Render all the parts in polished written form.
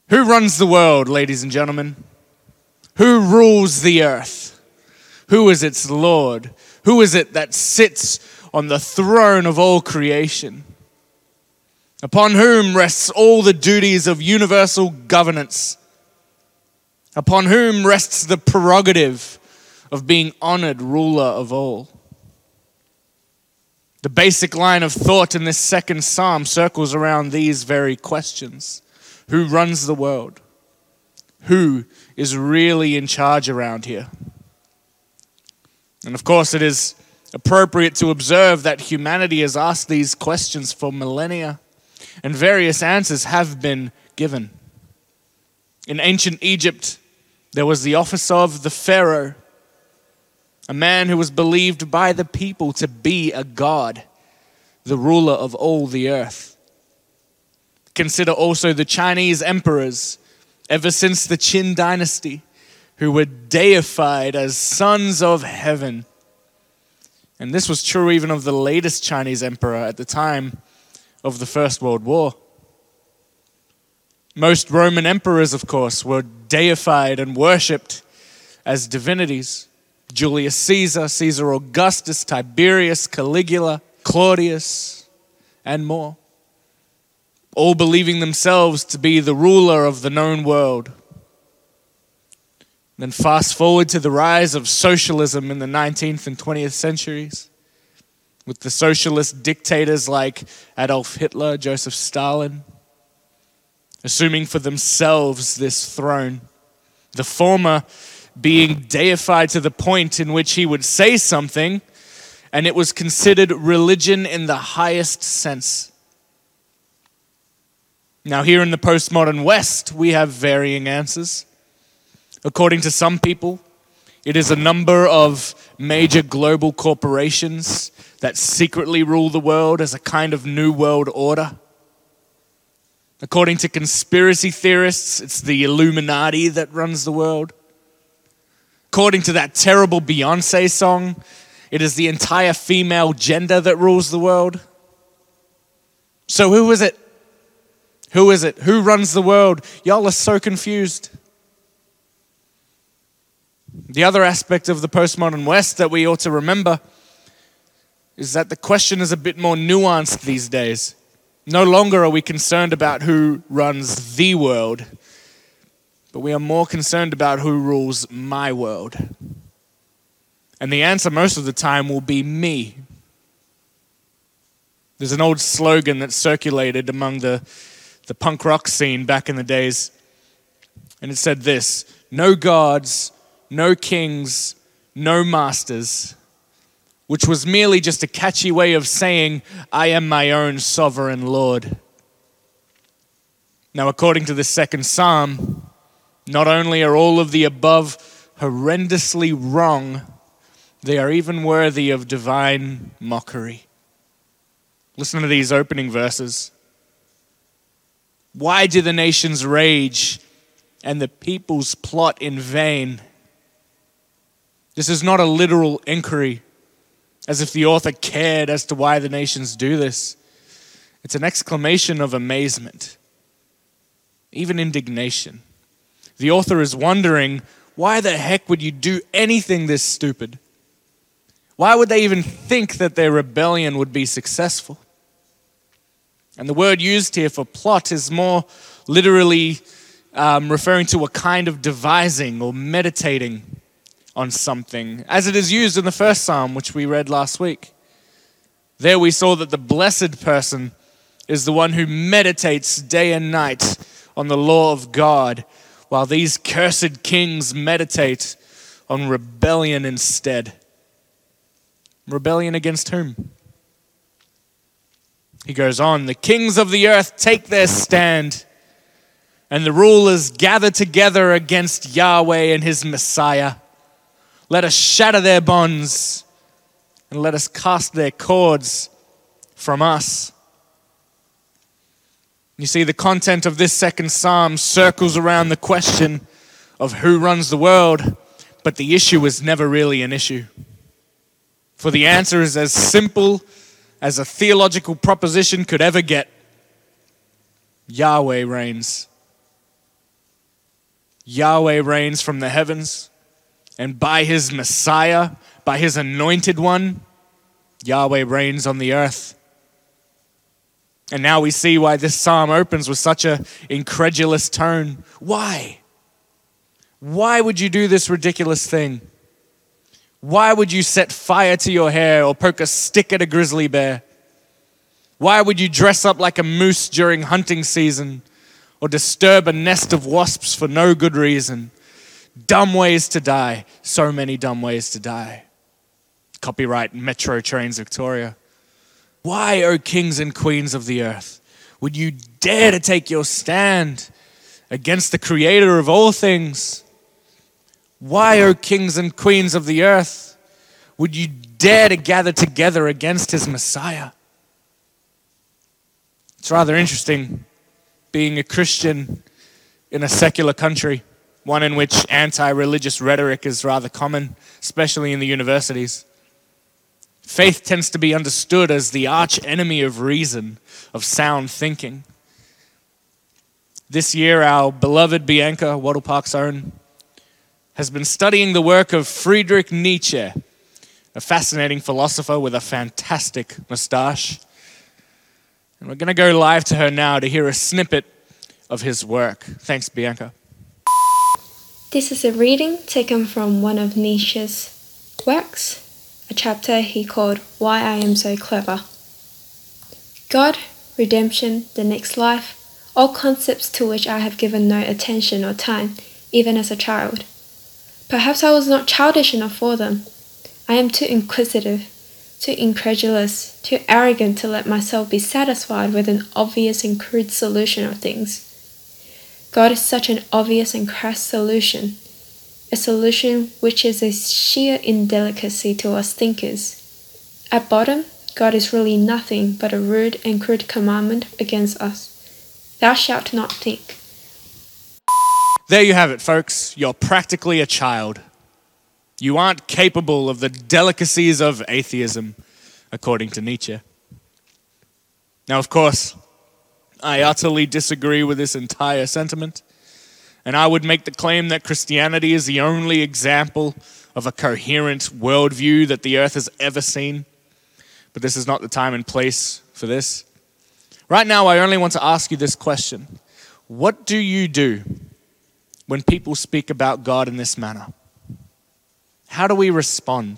Who runs the world, ladies and gentlemen? Who rules the earth? Who is its Lord? Who is it that sits on the throne of all creation? Upon whom rests all the duties of universal governance? Upon whom rests the prerogative of being honored ruler of all? The basic line of thought in this second psalm circles around these very questions. Who runs the world? Who is really in charge around here? And of course, it is appropriate to observe that humanity has asked these questions for millennia, and various answers have been given. In ancient Egypt, there was the office of the Pharaoh, a man who was believed by the people to be a god, the ruler of all the earth. Consider also the Chinese emperors, ever since the Qin dynasty, who were deified as sons of heaven. And this was true even of the latest Chinese emperor at the time of the First World War. Most Roman emperors, of course, were deified and worshipped as divinities. Julius Caesar, Caesar Augustus, Tiberius, Caligula, Claudius, and more. All believing themselves to be the ruler of the known world. Then fast forward to the rise of socialism in the 19th and 20th centuries, with the socialist dictators like Adolf Hitler, Joseph Stalin, assuming for themselves this throne, the former being deified to the point in which he would say something, and it was considered religion in the highest sense. Now, here in the postmodern West, we have varying answers. According to some people, it is a number of major global corporations that secretly rule the world as a kind of new world order. According to conspiracy theorists, it's the Illuminati that runs the world. According to that terrible Beyonce song, it is the entire female gender that rules the world. So who is it? Who is it? Who runs the world? Y'all are so confused. The other aspect of the postmodern West that we ought to remember is that the question is a bit more nuanced these days. No longer are we concerned about who runs the world, but we are more concerned about who rules my world. And the answer most of the time will be me. There's an old slogan that circulated among the punk rock scene back in the days, and it said this: no gods, no kings, no masters, which was merely just a catchy way of saying, I am my own sovereign Lord. Now, according to the second psalm, not only are all of the above horrendously wrong, they are even worthy of divine mockery. Listen to these opening verses. Why do the nations rage and the peoples plot in vain? This is not a literal inquiry, as if the author cared as to why the nations do this. It's an exclamation of amazement, even indignation. The author is wondering, why the heck would you do anything this stupid? Why would they even think that their rebellion would be successful? And the word used here for plot is more literally referring to a kind of devising or meditating on something, as it is used in the first psalm, which we read last week. There we saw that the blessed person is the one who meditates day and night on the law of God, while these cursed kings meditate on rebellion instead. Rebellion against whom? He goes on, the kings of the earth take their stand, and the rulers gather together against Yahweh and his Messiah. Let us shatter their bonds, and let us cast their cords from us. You see, the content of this second psalm circles around the question of who runs the world, but the issue is never really an issue. For the answer is as simple as a theological proposition could ever get. Yahweh reigns. Yahweh reigns from the heavens, and by his Messiah, by his anointed one, Yahweh reigns on the earth. And now we see why this psalm opens with such an incredulous tone. Why? Why would you do this ridiculous thing? Why would you set fire to your hair or poke a stick at a grizzly bear? Why would you dress up like a moose during hunting season or disturb a nest of wasps for no good reason? Dumb ways to die. So many dumb ways to die. Copyright Metro Trains Victoria. Why, O kings and queens of the earth, would you dare to take your stand against the creator of all things? Why, O kings and queens of the earth, would you dare to gather together against his Messiah? It's rather interesting being a Christian in a secular country, one in which anti-religious rhetoric is rather common, especially in the universities. Faith tends to be understood as the arch enemy of reason, of sound thinking. This year, our beloved Bianca, Wattle Park's own, has been studying the work of Friedrich Nietzsche, a fascinating philosopher with a fantastic mustache. And we're going to go live to her now to hear a snippet of his work. Thanks, Bianca. This is a reading taken from one of Nietzsche's works, a chapter he called Why I Am So Clever. God, redemption, the next life, all concepts to which I have given no attention or time, even as a child. Perhaps I was not childish enough for them. I am too inquisitive, too incredulous, too arrogant to let myself be satisfied with an obvious and crude solution of things. God is such an obvious and crass solution, a solution which is a sheer indelicacy to us thinkers. At bottom, God is really nothing but a rude and crude commandment against us. Thou shalt not think. There you have it, folks. You're practically a child. You aren't capable of the delicacies of atheism, according to Nietzsche. Now, of course, I utterly disagree with this entire sentiment, and I would make the claim that Christianity is the only example of a coherent worldview that the earth has ever seen. But this is not the time and place for this. Right now, I only want to ask you this question. What do you do when people speak about God in this manner? How do we respond?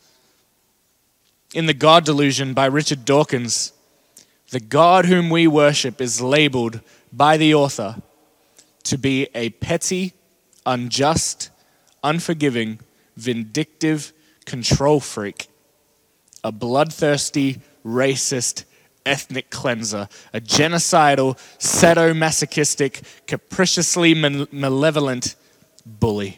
In The God Delusion by Richard Dawkins, the God whom we worship is labeled by the author to be a petty, unjust, unforgiving, vindictive control freak, a bloodthirsty, racist, ethnic cleanser, a genocidal, sadomasochistic, capriciously malevolent bully.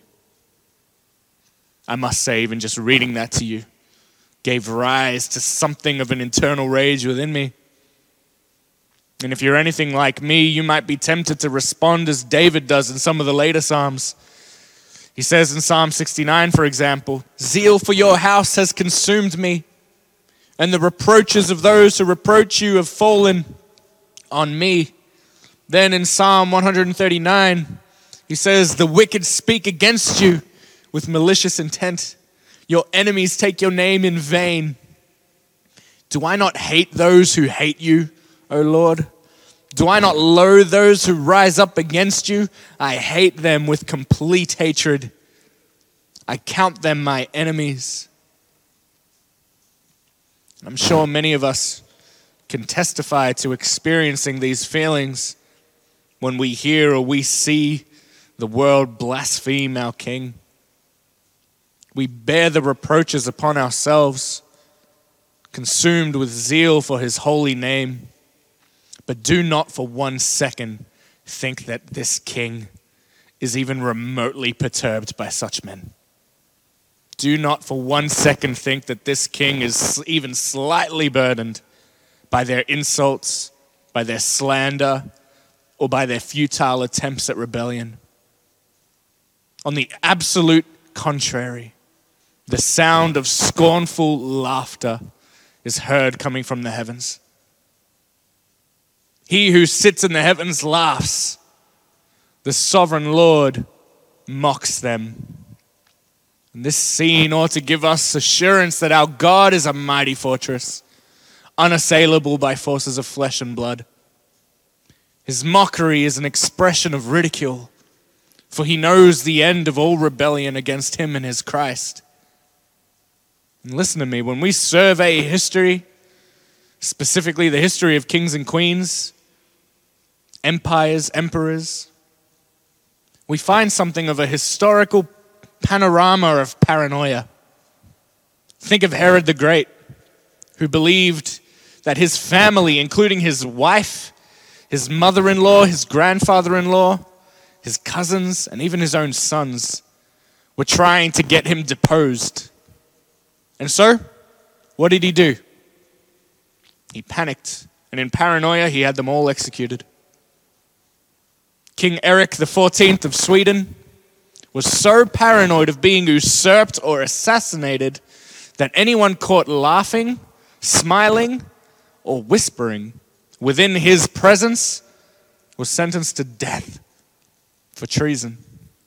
I must say, even just reading that to you gave rise to something of an internal rage within me. And if you're anything like me, you might be tempted to respond as David does in some of the later Psalms. He says in Psalm 69, for example, "Zeal for your house has consumed me, and the reproaches of those who reproach you have fallen on me." Then in Psalm 139, he says, "The wicked speak against you with malicious intent. Your enemies take your name in vain. Do I not hate those who hate you, O Lord? Do I not loathe those who rise up against you? I hate them with complete hatred. I count them my enemies." I'm sure many of us can testify to experiencing these feelings when we hear or we see the world blaspheme our King. We bear the reproaches upon ourselves, consumed with zeal for his holy name. But do not for 1 second think that this King is even remotely perturbed by such men. Do not for 1 second think that this King is even slightly burdened by their insults, by their slander, or by their futile attempts at rebellion. On the absolute contrary, the sound of scornful laughter is heard coming from the heavens. He who sits in the heavens laughs. The sovereign Lord mocks them. And this scene ought to give us assurance that our God is a mighty fortress, unassailable by forces of flesh and blood. His mockery is an expression of ridicule, for he knows the end of all rebellion against him and his Christ. And listen to me, when we survey history, specifically the history of kings and queens, empires, emperors, we find something of a historical panorama of paranoia. Think of Herod the Great, who believed that his family, including his wife, his mother-in-law, his grandfather-in-law, his cousins, and even his own sons, were trying to get him deposed. And so, what did he do? He panicked, and in paranoia, he had them all executed. King Eric XIV of Sweden was so paranoid of being usurped or assassinated that anyone caught laughing, smiling, or whispering within his presence was sentenced to death for treason.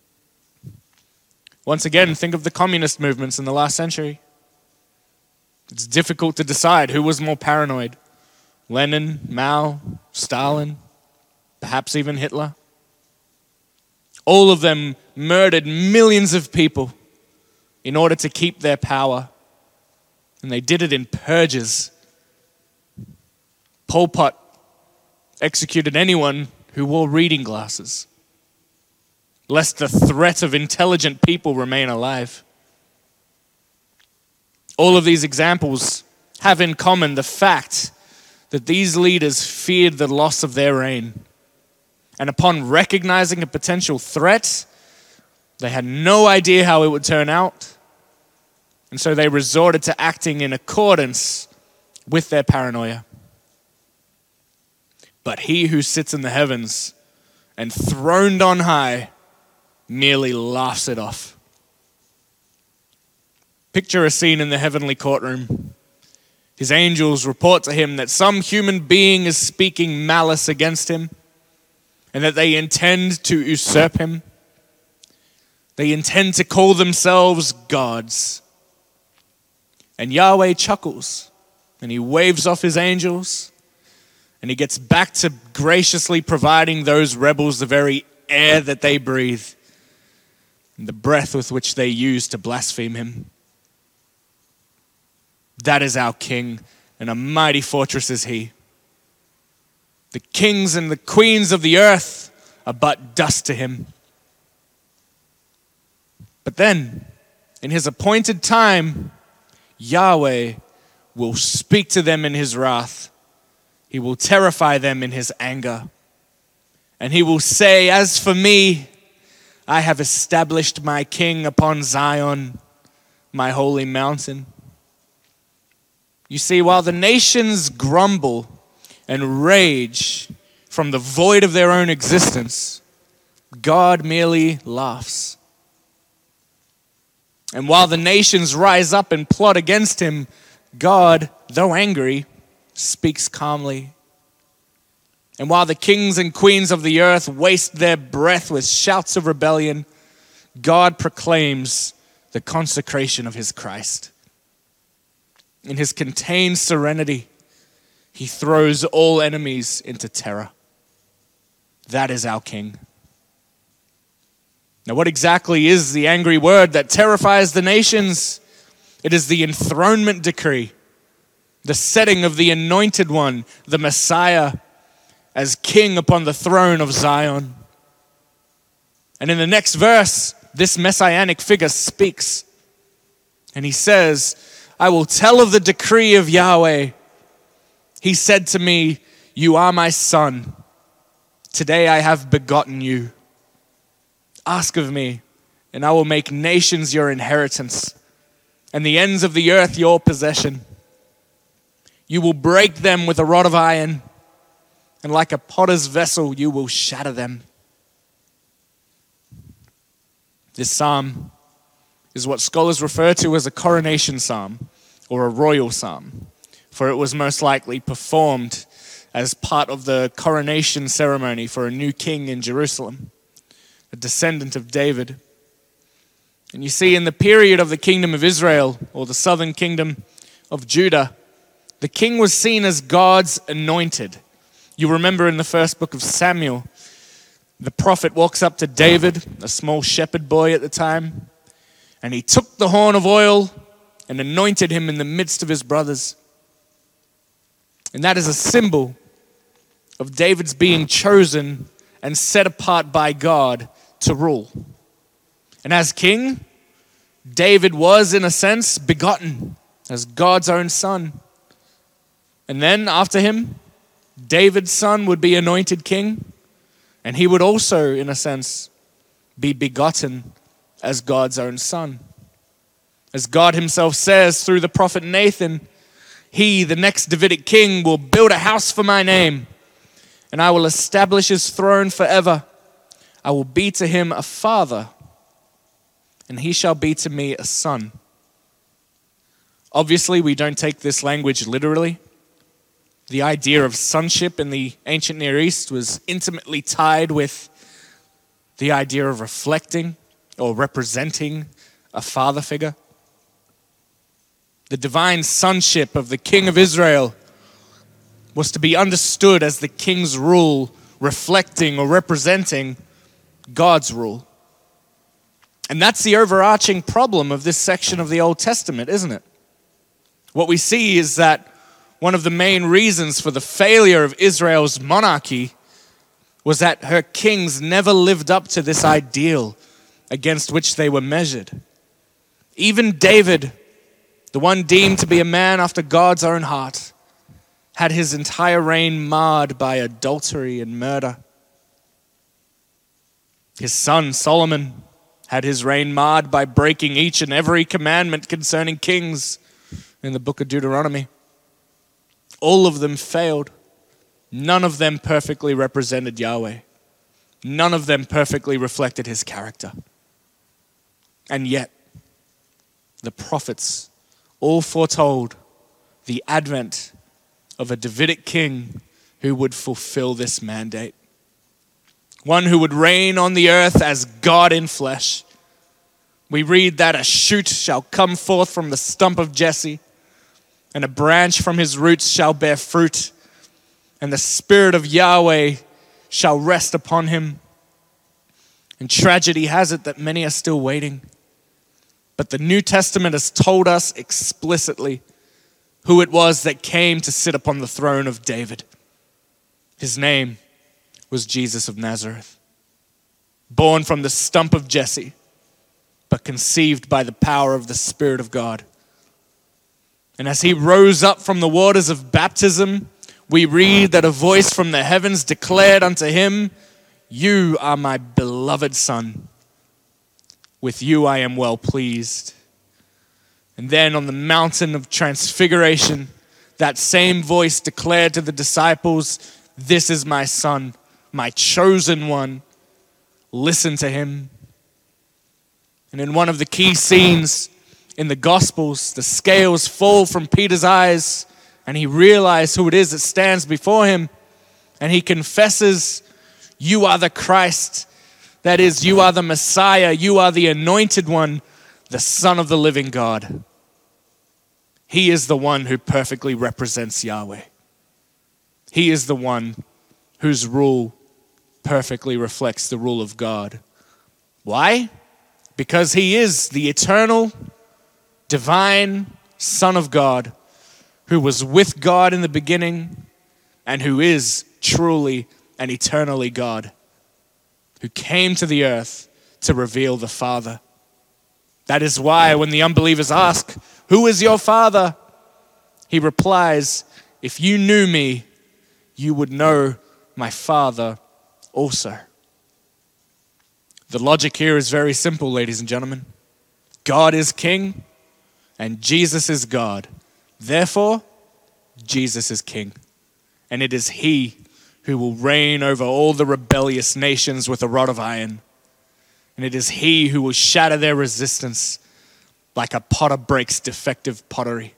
Once again, think of the communist movements in the last century. It's difficult to decide who was more paranoid. Lenin, Mao, Stalin, perhaps even Hitler. All of them murdered millions of people in order to keep their power. And they did it in purges. Pol Pot executed anyone who wore reading glasses, lest the threat of intelligent people remain alive. All of these examples have in common the fact that these leaders feared the loss of their reign. And upon recognizing a potential threat, they had no idea how it would turn out. And so they resorted to acting in accordance with their paranoia. But he who sits in the heavens and throned on high merely laughs it off. Picture a scene in the heavenly courtroom. His angels report to him that some human being is speaking malice against him and that they intend to usurp him. They intend to call themselves gods. And Yahweh chuckles and he waves off his angels and he gets back to graciously providing those rebels the very air that they breathe and the breath with which they use to blaspheme him. That is our King, and a mighty fortress is he. The kings and the queens of the earth are but dust to him. But then, in his appointed time, Yahweh will speak to them in his wrath. He will terrify them in his anger. And he will say, "As for me, I have established my king upon Zion, my holy mountain." You see, while the nations grumble and rage from the void of their own existence, God merely laughs. And while the nations rise up and plot against him, God, though angry, speaks calmly. And while the kings and queens of the earth waste their breath with shouts of rebellion, God proclaims the consecration of his Christ. In his contained serenity, he throws all enemies into terror. That is our King. Now, what exactly is the angry word that terrifies the nations? It is the enthronement decree, the setting of the anointed one, the Messiah, as king upon the throne of Zion. And in the next verse, this messianic figure speaks. And he says, "I will tell of the decree of Yahweh. He said to me, 'You are my son. Today I have begotten you. Ask of me, and I will make nations your inheritance, and the ends of the earth your possession. You will break them with a rod of iron, and like a potter's vessel you will shatter them.'" This psalm is what scholars refer to as a coronation psalm or a royal psalm, for it was most likely performed as part of the coronation ceremony for a new king in Jerusalem, a descendant of David And you see, in the period of the kingdom of Israel, or the southern kingdom of Judah, the king was seen as God's anointed. You remember in the first book of Samuel, the prophet walks up to David, a small shepherd boy at the time, and he took the horn of oil and anointed him in the midst of his brothers. And that is a symbol of David's being chosen and set apart by God to rule. And as king, David was, in a sense, begotten as God's own son. And then after him, David's son would be anointed king, and he would also, in a sense, be begotten as God's own son. As God himself says through the prophet Nathan, he, the next Davidic king, will build a house for my name, and I will establish his throne forever. I will be to him a father, and he shall be to me a son. Obviously, we don't take this language literally. The idea of sonship in the ancient Near East was intimately tied with the idea of reflecting or representing a father figure. The divine sonship of the king of Israel was to be understood as the king's rule reflecting or representing God's rule. And that's the overarching problem of this section of the Old Testament, isn't it? What we see is that one of the main reasons for the failure of Israel's monarchy was that her kings never lived up to this ideal against which they were measured. Even David, the one deemed to be a man after God's own heart, had his entire reign marred by adultery and murder. His son Solomon had his reign marred by breaking each and every commandment concerning kings in the book of Deuteronomy. All of them failed. None of them perfectly represented Yahweh. None of them perfectly reflected his character. And yet, the prophets all foretold the advent of a Davidic king who would fulfill this mandate. One who would reign on the earth as God in flesh. We read that a shoot shall come forth from the stump of Jesse, and a branch from his roots shall bear fruit, and the Spirit of Yahweh shall rest upon him. And tragedy has it that many are still waiting. But the New Testament has told us explicitly who it was that came to sit upon the throne of David. His name was Jesus of Nazareth, born from the stump of Jesse, but conceived by the power of the Spirit of God. And as he rose up from the waters of baptism, we read that a voice from the heavens declared unto him, "You are my beloved Son. With you I am well pleased." And then on the mountain of transfiguration, that same voice declared to the disciples, "This is my Son, my chosen one. Listen to him." And in one of the key scenes in the Gospels, the scales fall from Peter's eyes, and he realizes who it is that stands before him, and he confesses, "You are the Christ." That is, you are the Messiah, you are the anointed one, the Son of the living God. He is the one who perfectly represents Yahweh. He is the one whose rule perfectly reflects the rule of God. Why? Because he is the eternal, divine Son of God, who was with God in the beginning and who is truly and eternally God, who came to the earth to reveal the Father. That is why when the unbelievers ask, "Who is your Father?" he replies, "If you knew me, you would know my Father also." The logic here is very simple, ladies and gentlemen. God is King and Jesus is God. Therefore, Jesus is King. And it is he who will reign over all the rebellious nations with a rod of iron. And it is he who will shatter their resistance like a potter breaks defective pottery.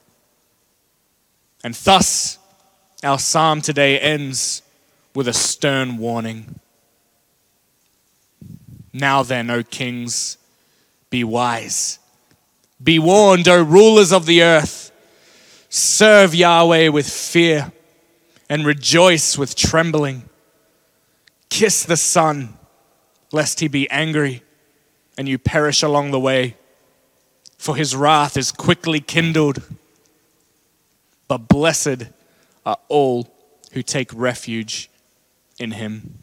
And thus, our psalm today ends with a stern warning. Now then, O kings, be wise. Be warned, O rulers of the earth. Serve Yahweh with fear and rejoice with trembling. Kiss the Son, lest he be angry and you perish along the way, for his wrath is quickly kindled. But blessed are all who take refuge in him.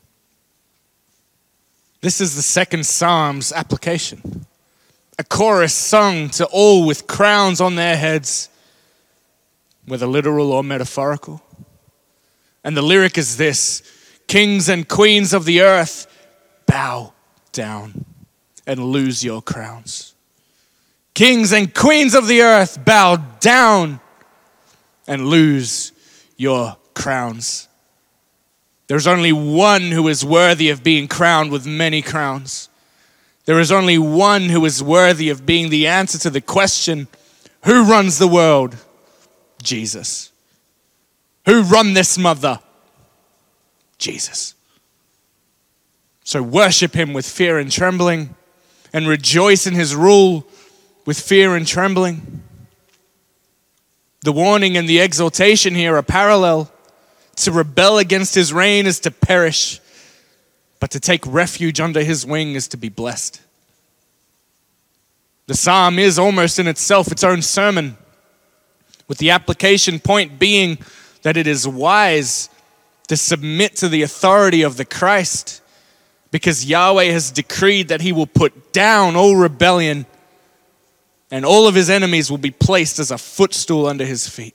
This is the second Psalm's application. A chorus sung to all with crowns on their heads, whether literal or metaphorical. And the lyric is this: kings and queens of the earth, bow down and lose your crowns. Kings and queens of the earth, bow down and lose your crowns. There's only one who is worthy of being crowned with many crowns. There is only one who is worthy of being the answer to the question, who runs the world? Jesus. Who run this mother? Jesus. So worship him with fear and trembling, and rejoice in his rule with fear and trembling. The warning and the exhortation here are parallel. To rebel against his reign is to perish, but to take refuge under his wing is to be blessed. The psalm is almost in itself its own sermon, with the application point being that it is wise to submit to the authority of the Christ, because Yahweh has decreed that he will put down all rebellion and all of his enemies will be placed as a footstool under his feet.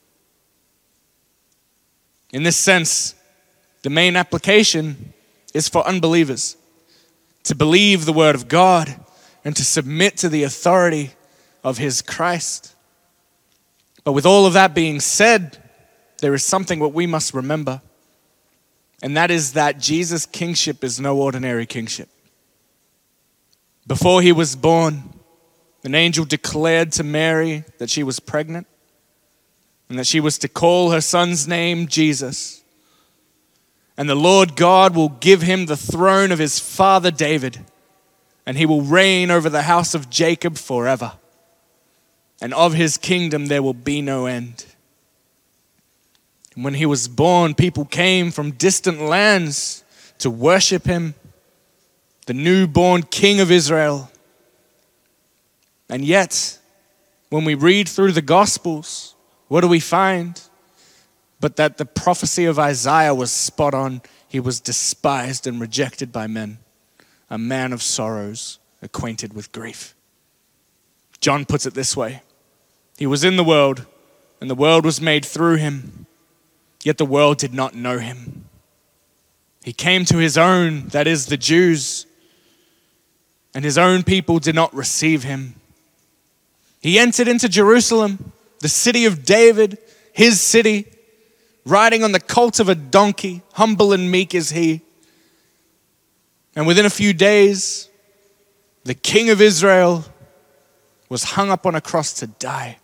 In this sense, the main application is for unbelievers to believe the word of God and to submit to the authority of his Christ. But with all of that being said, there is something what we must remember. And that is that Jesus' kingship is no ordinary kingship. Before he was born, an angel declared to Mary that she was pregnant and that she was to call her son's name Jesus. And the Lord God will give him the throne of his father David, and he will reign over the house of Jacob forever. And of his kingdom there will be no end. And when he was born, people came from distant lands to worship him, the newborn King of Israel. And yet, when we read through the Gospels, what do we find? But that the prophecy of Isaiah was spot on. He was despised and rejected by men, a man of sorrows, acquainted with grief. John puts it this way: he was in the world, and the world was made through him, yet the world did not know him. He came to his own, that is, the Jews, and his own people did not receive him. He entered into Jerusalem, the city of David, his city, riding on the colt of a donkey, humble and meek is he. And within a few days, the King of Israel was hung up on a cross to die.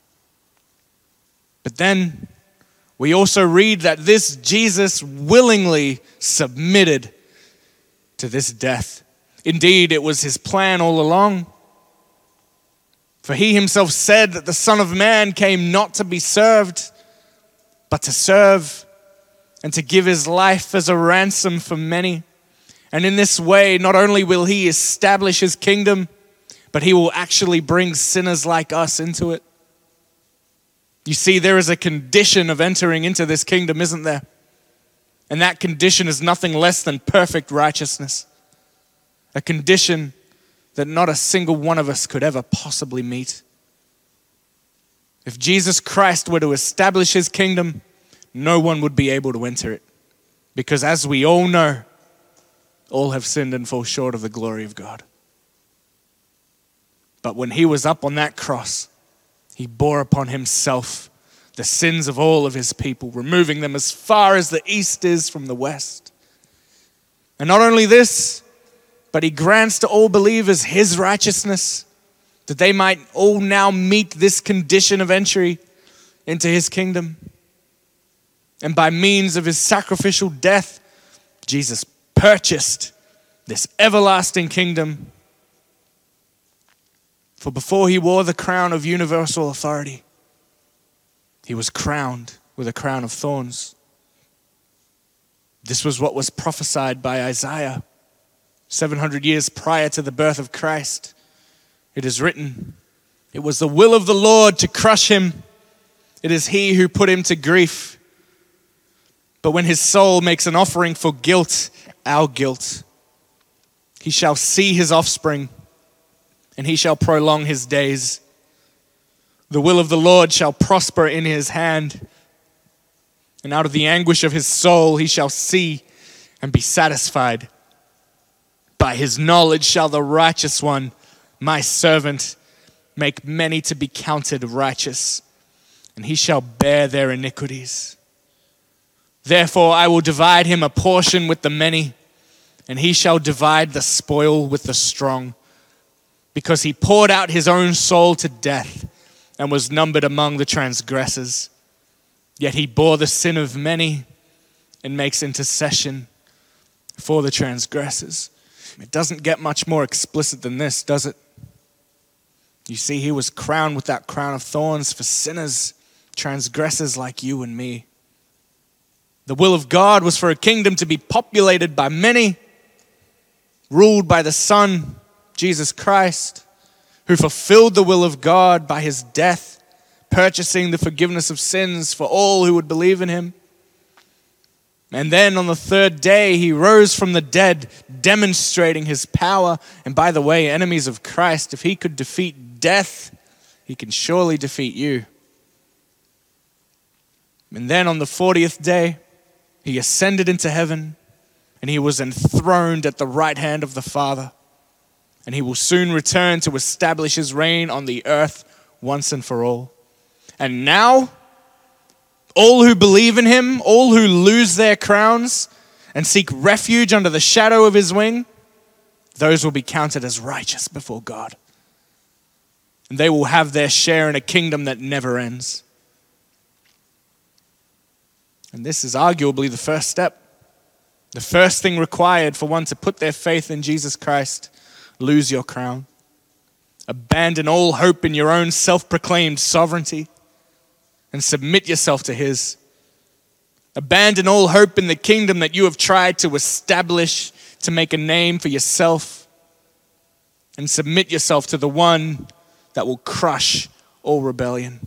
But then we also read that this Jesus willingly submitted to this death. Indeed, it was his plan all along. For he himself said that the Son of Man came not to be served, but to serve and to give his life as a ransom for many. And in this way, not only will he establish his kingdom, but he will actually bring sinners like us into it. You see, there is a condition of entering into this kingdom, isn't there? And that condition is nothing less than perfect righteousness. A condition that not a single one of us could ever possibly meet. If Jesus Christ were to establish his kingdom, no one would be able to enter it. Because as we all know, all have sinned and fall short of the glory of God. But when he was up on that cross, he bore upon himself the sins of all of his people, removing them as far as the east is from the west. And not only this, but he grants to all believers his righteousness, that they might all now meet this condition of entry into his kingdom. And by means of his sacrificial death, Jesus purchased this everlasting kingdom, For before he wore the crown of universal authority, he was crowned with a crown of thorns. This was what was prophesied by Isaiah 700 years prior to the birth of Christ. It is written, "It was the will of the Lord to crush him. It is he who put him to grief. But when his soul makes an offering for guilt, our guilt, he shall see his offspring, and he shall prolong his days. The will of the Lord shall prosper in his hand, and out of the anguish of his soul he shall see and be satisfied. By his knowledge shall the righteous one, my servant, make many to be counted righteous, and he shall bear their iniquities. Therefore I will divide him a portion with the many, and he shall divide the spoil with the strong, because he poured out his own soul to death and was numbered among the transgressors. Yet he bore the sin of many and makes intercession for the transgressors." It doesn't get much more explicit than this, does it? You see, he was crowned with that crown of thorns for sinners, transgressors like you and me. The will of God was for a kingdom to be populated by many, ruled by the Son, Jesus Christ, who fulfilled the will of God by his death, purchasing the forgiveness of sins for all who would believe in him. And then on the third day, he rose from the dead, demonstrating his power. And by the way, enemies of Christ, if he could defeat death, he can surely defeat you. And then on the 40th day, he ascended into heaven, and he was enthroned at the right hand of the Father. And he will soon return to establish his reign on the earth once and for all. And now, all who believe in him, all who lose their crowns and seek refuge under the shadow of his wing, those will be counted as righteous before God. And they will have their share in a kingdom that never ends. And this is arguably the first step. The first thing required for one to put their faith in Jesus Christ. Lose your crown. Abandon all hope in your own self-proclaimed sovereignty and submit yourself to his. Abandon all hope in the kingdom that you have tried to establish to make a name for yourself, and submit yourself to the one that will crush all rebellion.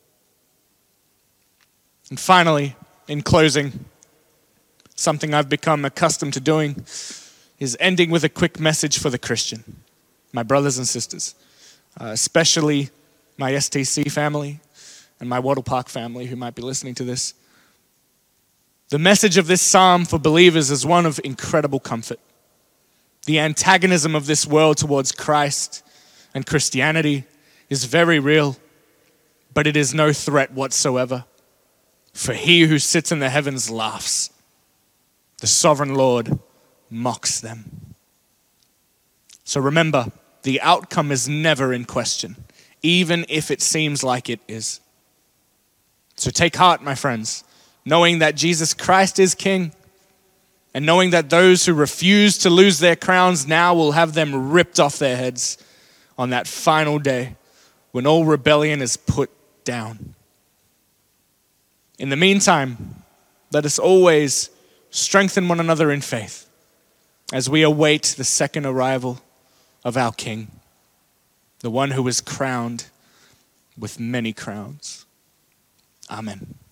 And finally, in closing, something I've become accustomed to doing is ending with a quick message for the Christian, my brothers and sisters, especially my STC family and my Wattle Park family who might be listening to this. The message of this psalm for believers is one of incredible comfort. The antagonism of this world towards Christ and Christianity is very real, but it is no threat whatsoever. For he who sits in the heavens laughs. The sovereign Lord mocks them. So remember, the outcome is never in question, even if it seems like it is. So take heart, my friends, knowing that Jesus Christ is King, and knowing that those who refuse to lose their crowns now will have them ripped off their heads on that final day when all rebellion is put down. In the meantime, let us always strengthen one another in faith as we await the second arrival of our King, the one who is crowned with many crowns. Amen.